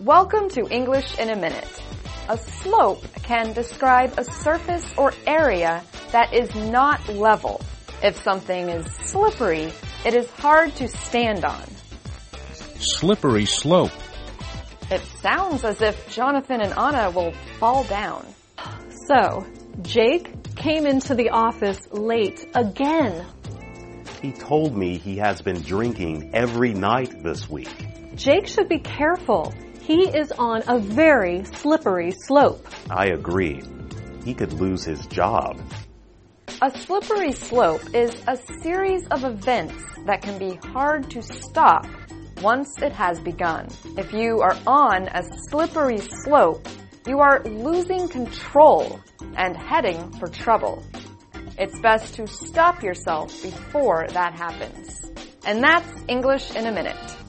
Welcome to English in a Minute. A slope can describe a surface or area that is not level. If something is slippery, it is hard to stand on. Slippery slope. It sounds as if Jonathan and Anna will fall down. So, Jake came into the office late again. He told me he has been drinking every night this week. Jake should be careful. He is on a very slippery slope. I agree. He could lose his job. A slippery slope is a series of events that can be hard to stop once it has begun. If you are on a slippery slope, you are losing control and heading for trouble. It's best to stop yourself before that happens. And that's English in a Minute.